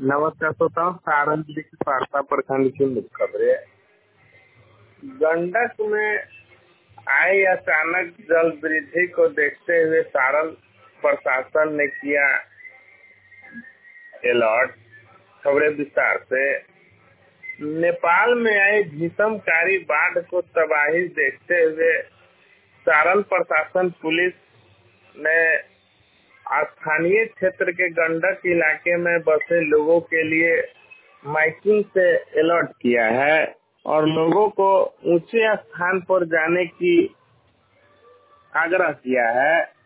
नमस्कार श्रोताओं, सारण जिले की पारसा प्रखंड की मुख्य खबरें। गंडक में आई अचानक जल वृद्धि को देखते हुए सारण प्रशासन ने किया अलर्ट। खबरें विस्तार से। नेपाल में आई भीषणकारी बाढ़ को तबाही देखते हुए सारण प्रशासन पुलिस ने स्थानीय क्षेत्र के गंडक इलाके में बसे लोगों के लिए माइकिंग से अलर्ट किया है और लोगों को ऊंचे स्थान पर जाने की आग्रह किया है।